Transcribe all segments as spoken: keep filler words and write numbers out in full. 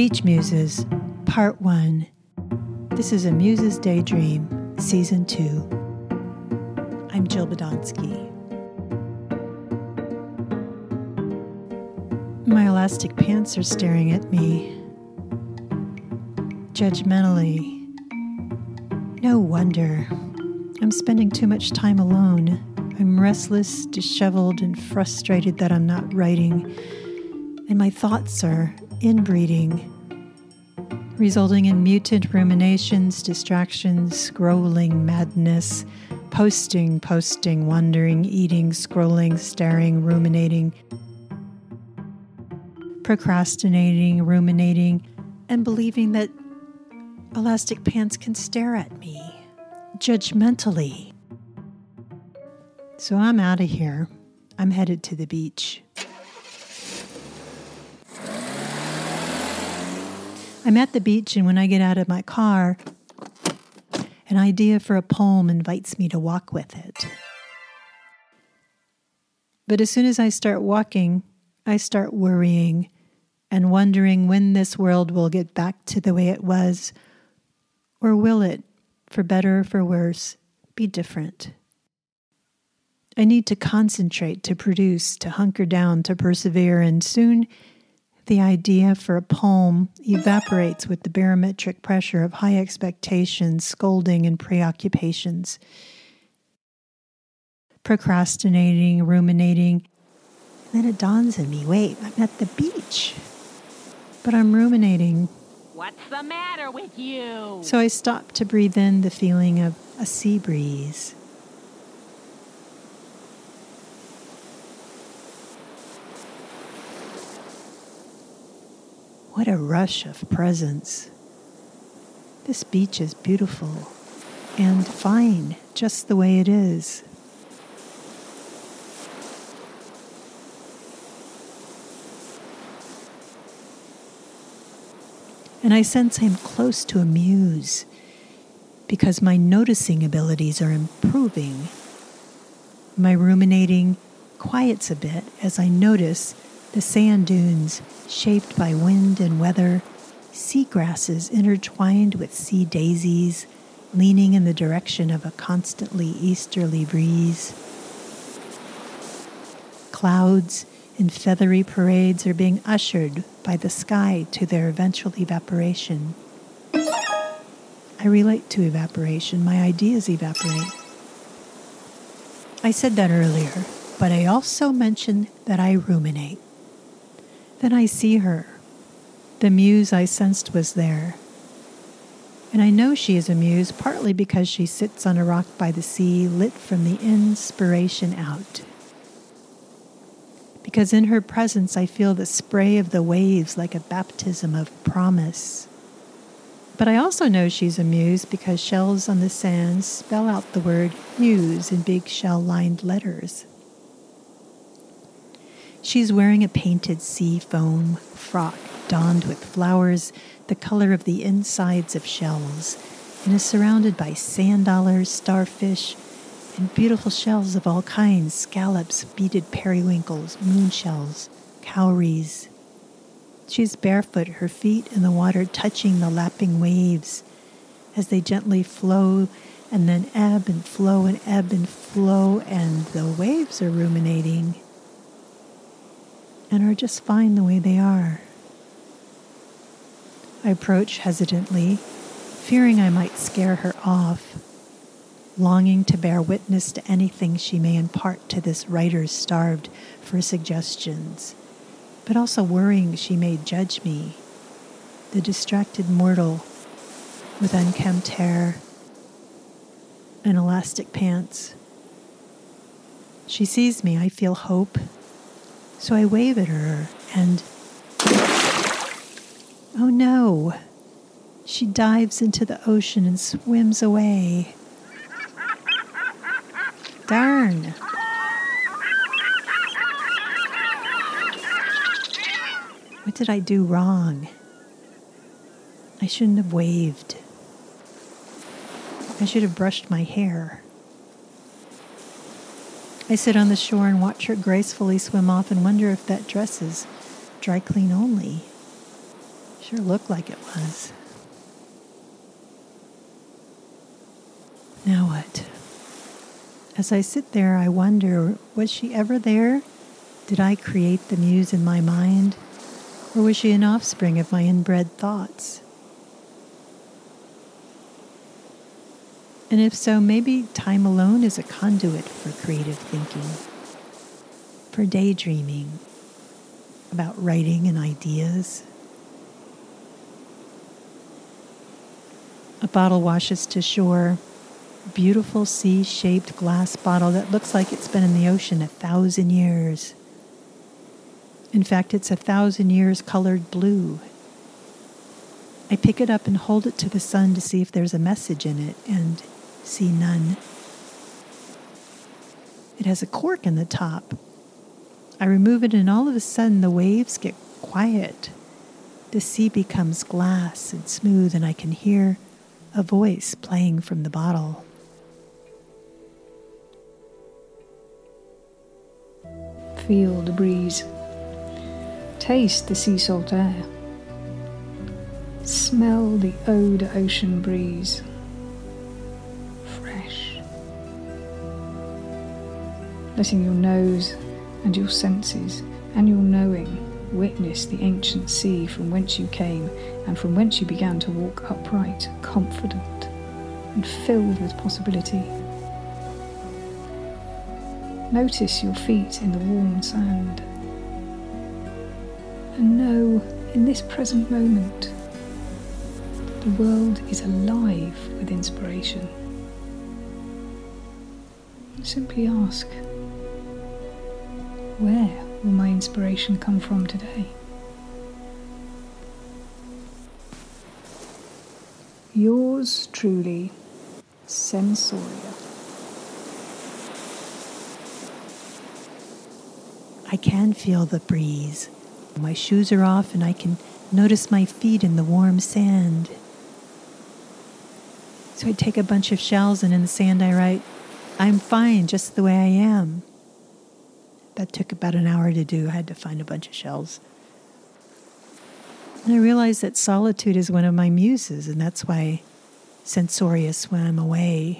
Beach Muses, Part one. This is A Muse's Daydream, Season two. I'm Jill Badonsky. My elastic pants are staring at me, judgmentally. No wonder. I'm spending too much time alone. I'm restless, disheveled, and frustrated that I'm not writing, and my thoughts are inbreeding, resulting in mutant ruminations, distractions, scrolling madness, posting, posting, wondering, eating, scrolling, staring, ruminating, procrastinating, ruminating, and believing that elastic pants can stare at me judgmentally. So I'm out of here. I'm headed to the beach. I'm at the beach, and when I get out of my car, an idea for a poem invites me to walk with it. But as soon as I start walking, I start worrying and wondering when this world will get back to the way it was, or will it, for better or for worse, be different? I need to concentrate, to produce, to hunker down, to persevere, and soon the idea for a poem evaporates with the barometric pressure of high expectations, scolding, and preoccupations. Procrastinating, ruminating. Then it dawns on me, wait, I'm at the beach. But I'm ruminating. What's the matter with you? So I stop to breathe in the feeling of a sea breeze. What a rush of presence. This beach is beautiful and fine, just the way it is. And I sense I'm close to a muse because my noticing abilities are improving. My ruminating quiets a bit as I notice the sand dunes shaped by wind and weather, sea grasses intertwined with sea daisies, leaning in the direction of a constantly easterly breeze. Clouds in feathery parades are being ushered by the sky to their eventual evaporation. I relate to evaporation. My ideas evaporate. I said that earlier, but I also mentioned that I ruminate. Then I see her. The muse I sensed was there. And I know she is a muse partly because she sits on a rock by the sea, lit from the inspiration out. Because in her presence I feel the spray of the waves like a baptism of promise. But I also know she's a muse because shells on the sand spell out the word muse in big shell-lined letters. She's wearing a painted sea foam frock donned with flowers the color of the insides of shells, and is surrounded by sand dollars, starfish, and beautiful shells of all kinds, scallops, beaded periwinkles, moonshells, cowries. She's barefoot, her feet in the water touching the lapping waves as they gently flow and then ebb and flow and ebb and flow, and the waves are ruminating and are just fine the way they are. I approach hesitantly, fearing I might scare her off, longing to bear witness to anything she may impart to this writer starved for suggestions, but also worrying she may judge me, the distracted mortal with unkempt hair and elastic pants. She sees me, I feel hope, so I wave at her, and oh no, she dives into the ocean and swims away. Darn. What did I do wrong? I shouldn't have waved. I should have brushed my hair. I sit on the shore and watch her gracefully swim off and wonder if that dress is dry clean only. Sure looked like it was. Now what? As I sit there, I wonder, was she ever there? Did I create the muse in my mind? Or was she an offspring of my inbred thoughts? And if so, maybe time alone is a conduit for creative thinking, for daydreaming about writing and ideas. A bottle washes to shore, a beautiful C-shaped glass bottle that looks like it's been in the ocean a thousand years. In fact, it's a thousand years colored blue. I pick it up and hold it to the sun to see if there's a message in it, and see none. It has a cork in the top. I remove it, and all of a sudden the waves get quiet. The sea becomes glass and smooth, and I can hear a voice playing from the bottle. Feel the breeze. Taste the sea salt air. Smell the eau de ocean breeze. Fresh. Letting your nose and your senses and your knowing witness the ancient sea from whence you came and from whence you began to walk upright, confident and filled with possibility. Notice your feet in the warm sand. And know, in this present moment, the world is alive with inspiration. Simply ask, where will my inspiration come from today? Yours truly, Sensoria. I can feel the breeze. My shoes are off and I can notice my feet in the warm sand. So I take a bunch of shells and in the sand I write, "I'm fine just the way I am." That took about an hour to do. I had to find a bunch of shells. And I realized that solitude is one of my muses, and that's why Sensorious when I'm away.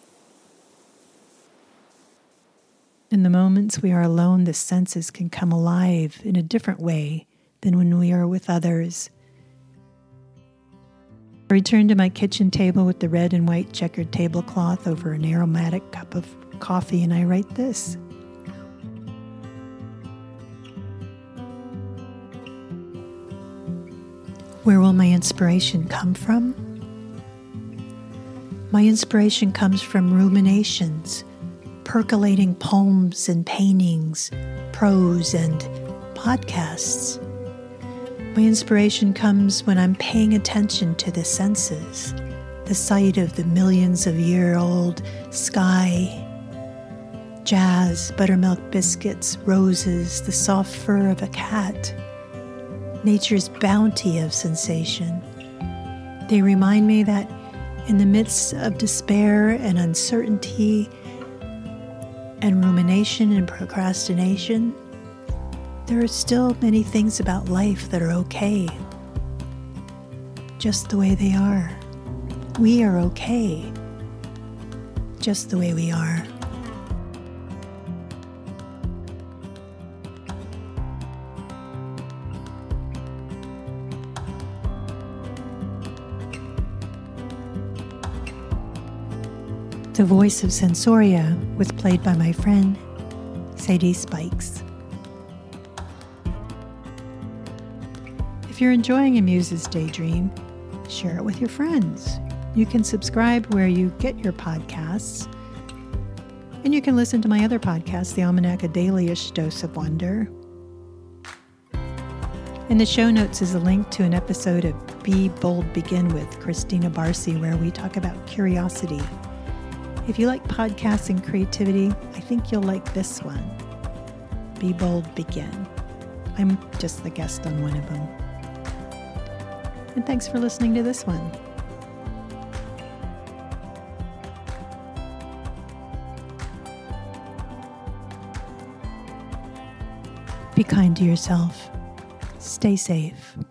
In the moments we are alone, the senses can come alive in a different way than when we are with others. I return to my kitchen table with the red and white checkered tablecloth over an aromatic cup of coffee, and I write this. Where will my inspiration come from? My inspiration comes from ruminations, percolating poems and paintings, prose and podcasts. My inspiration comes when I'm paying attention to the senses, the sight of the millions of year old sky, jazz, buttermilk biscuits, roses, the soft fur of a cat, nature's bounty of sensation. They remind me that in the midst of despair and uncertainty and rumination and procrastination, there are still many things about life that are okay, just the way they are. We are okay, just the way we are. The voice of Sensoria was played by my friend, Sadie Spikes. If you're enjoying a Muse's Daydream, share it with your friends. You can subscribe where you get your podcasts, and you can listen to my other podcast, The Almanac, A Daily-ish Dose of Wonder. In the show notes is a link to an episode of Be Bold Begin with Christina Barcy, where we talk about curiosity. If you like podcasts and creativity, I think you'll like this one. Be Bold Begin. I'm just the guest on one of them. And thanks for listening to this one. Be kind to yourself. Stay safe.